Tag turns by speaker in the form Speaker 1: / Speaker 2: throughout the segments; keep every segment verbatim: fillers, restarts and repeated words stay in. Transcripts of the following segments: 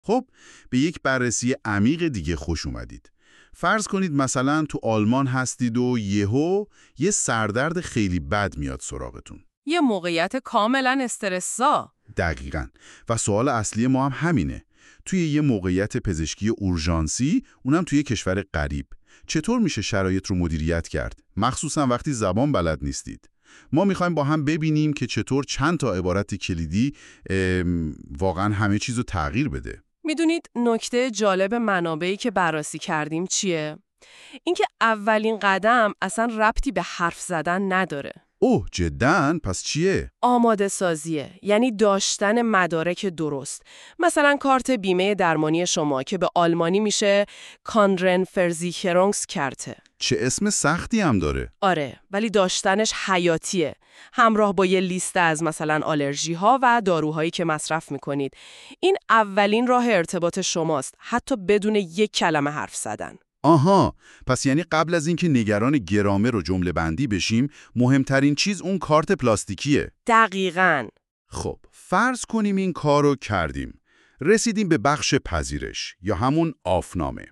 Speaker 1: خب به یک بررسی عمیق دیگه خوش اومدید. فرض کنید مثلا تو آلمان هستید و یهو یه سردرد خیلی بد میاد سراغتون.
Speaker 2: یه موقعیت کاملا استرس‌زا.
Speaker 1: دقیقاً. و سوال اصلی ما هم همینه. توی یه موقعیت پزشکی اورژانسی، اونم توی کشور غریب، چطور میشه شرایط رو مدیریت کرد؟ مخصوصا وقتی زبان بلد نیستید. ما میخوایم با هم ببینیم که چطور چند تا عبارت کلیدی واقعا همه چیز رو تغییر بده.
Speaker 2: میدونید نکته جالب منابعی که بررسی کردیم چیه؟ اینکه اولین قدم اصلا ربطی به حرف زدن نداره.
Speaker 1: اوه جداً؟ پس چیه؟
Speaker 2: آماده سازیه، یعنی داشتن مدارک درست. مثلا کارت بیمه درمانی شما که به آلمانی میشه کانرن فرزیکرونگسکارت.
Speaker 1: چه اسم سختی هم داره.
Speaker 2: آره، ولی داشتنش حیاتیه. همراه با یه لیست از مثلا آلرژی ها و داروهایی که مصرف میکنید. این اولین راه ارتباط شماست، حتی بدون یک کلمه حرف زدن.
Speaker 1: آها، پس یعنی قبل از اینکه نگران گرامر و جمله بندی بشیم، مهمترین چیز اون کارت پلاستیکیه.
Speaker 2: دقیقاً.
Speaker 1: خب، فرض کنیم این کارو کردیم. رسیدیم به بخش پذیرش یا همون آفنامه.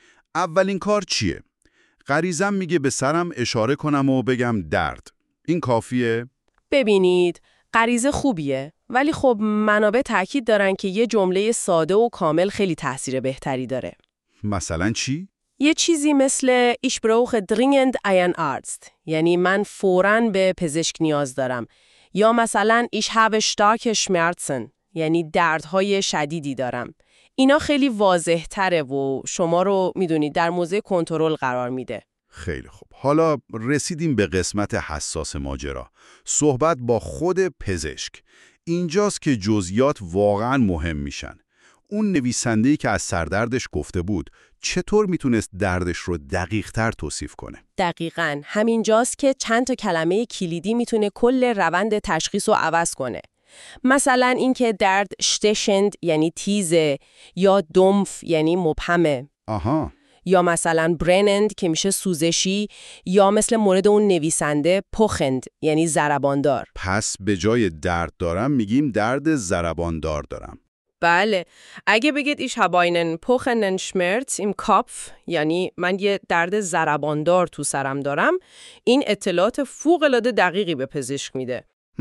Speaker 1: اولین کار چیه؟ غریزم میگه به سرم اشاره کنم و بگم درد. این کافیه؟
Speaker 2: ببینید، غریزه خوبیه، ولی خب منابع تاکید دارن که یه جمله ساده و کامل خیلی تاثیر بهتری داره.
Speaker 1: مثلا چی؟
Speaker 2: یه چیزی مثل Ich brauche dringend einen Arzt، یعنی من فوراً به پزشک نیاز دارم. یا مثلا Ich habe starke Schmerzen، یعنی دردهای شدیدی دارم. اینا خیلی واضح تره و شما رو میدونید در موضع کنترل قرار میده.
Speaker 1: خیلی خوب. حالا رسیدیم به قسمت حساس ماجرا. صحبت با خود پزشک. اینجاست که جزئیات واقعاً مهم میشن. اون نویسنده‌ای که از سردردش گفته بود، چطور میتونست دردش رو دقیق‌تر توصیف کنه؟
Speaker 2: دقیقاً همینجاست که چند تا کلمه کلیدی میتونه کل روند تشخیص رو عوض کنه. مثلا اینکه درد شتشند یعنی تیزه، یا دمف یعنی مبهمه.
Speaker 1: آها.
Speaker 2: یا مثلا برنند که میشه سوزشی، یا مثل مورد اون نویسنده پخند یعنی ضرباندار.
Speaker 1: پس به جای درد دارم میگیم درد ضرباندار دارم.
Speaker 2: بله، اگه بگید ich habe einen pochenden Schmerz im Kopf، یعنی من یه درد ضرباندار تو سرم دارم، این اطلاعات فوق‌العاده دقیقی به پزشک میده.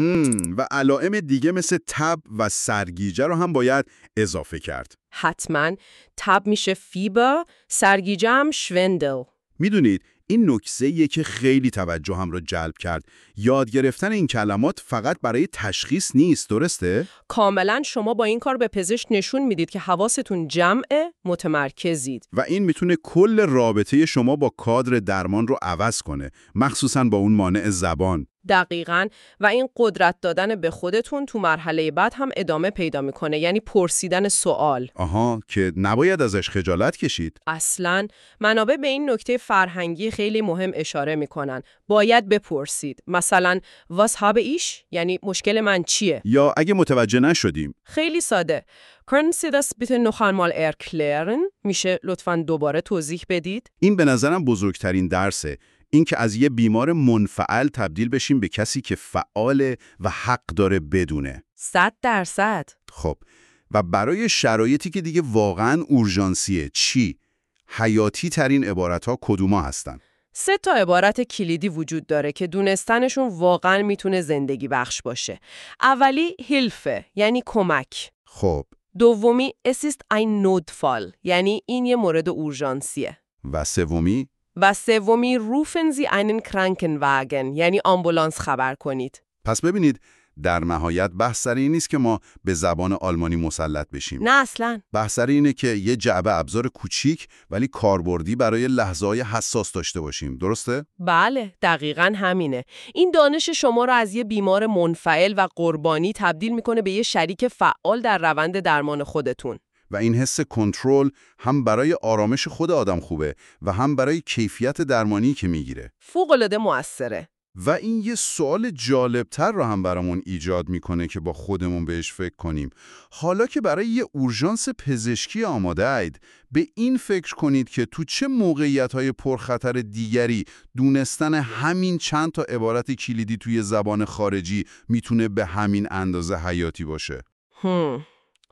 Speaker 1: هم و علائم دیگه مثل تب و سرگیجه رو هم باید اضافه کرد.
Speaker 2: حتما. تب میشه فیبر، سرگیجه هم شوندل.
Speaker 1: میدونید این نکته‌ایه که خیلی توجه هم رو جلب کرد. یاد گرفتن این کلمات فقط برای تشخیص نیست، درسته؟
Speaker 2: کاملا. شما با این کار به پزشک نشون میدید که حواستون جمعه، متمرکزید.
Speaker 1: و این میتونه کل رابطه شما با کادر درمان رو عوض کنه، مخصوصاً با اون مانع زبان.
Speaker 2: دقیقاً. و این قدرت دادن به خودتون تو مرحله بعد هم ادامه پیدا میکنه، یعنی پرسیدن سوال.
Speaker 1: آها، که نباید ازش خجالت کشید.
Speaker 2: اصلاً. منابع به این نکته فرهنگی خیلی مهم اشاره میکنن. باید بپرسید. مثلا was habe ich؟ یعنی مشکل من چیه؟
Speaker 1: یا اگه متوجه نشدیم.
Speaker 2: خیلی ساده. Können Sie das bitte noch einmal erklären؟ میشه لطفاً دوباره توضیح بدید؟
Speaker 1: این به نظرم بزرگترین درسه. این که از یه بیمار منفعل تبدیل بشیم به کسی که فعال و حق داره بدونه.
Speaker 2: صد درصد.
Speaker 1: خب و برای شرایطی که دیگه واقعاً اورژانسیه چی؟ حیاتی ترین عبارت‌ها کدوما هستن؟
Speaker 2: سه تا عبارت کلیدی وجود داره که دونستنشون واقعاً میتونه زندگی بخش باشه. اولی هیلفه، یعنی کمک.
Speaker 1: خب.
Speaker 2: دومی es ist ein Notfall، یعنی این یه مورد اورژانسیه.
Speaker 1: و سومی؟
Speaker 2: و سومی rufen Sie einen Krankenwagen، یعنی آمبولانس خبر کنید.
Speaker 1: پس ببینید در نهایت بحث سر این نیست که ما به زبان آلمانی مسلط بشیم.
Speaker 2: نه اصلاً.
Speaker 1: بحث سر اینه که یه جعبه ابزار کوچیک ولی کاربردی برای لحظه‌های حساس داشته باشیم. درسته؟
Speaker 2: بله، دقیقاً همینه. این دانش شما رو از یه بیمار منفعل و قربانی تبدیل میکنه به یه شریک فعال در روند درمان خودتون.
Speaker 1: و این حس کنترل هم برای آرامش خود آدم خوبه و هم برای کیفیت درمانی که میگیره.
Speaker 2: فوق‌العاده موثره.
Speaker 1: و این یه سوال جالبتر رو هم برامون ایجاد میکنه که با خودمون بهش فکر کنیم. حالا که برای یه اورژانس پزشکی آماده اید، به این فکر کنید که تو چه موقعیت‌های پرخطر دیگری دونستن همین چند تا عبارت کلیدی توی زبان خارجی میتونه به همین اندازه حیاتی باشه.
Speaker 2: هم.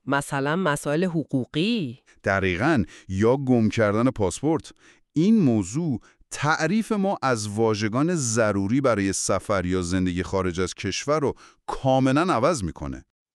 Speaker 2: مثلا مسائل حقوقی.
Speaker 1: دقیقاً، یا گم کردن پاسپورت. این موضوع تعریف ما از واژگان ضروری برای سفر یا زندگی خارج از کشور رو کاملاً عوض میکنه.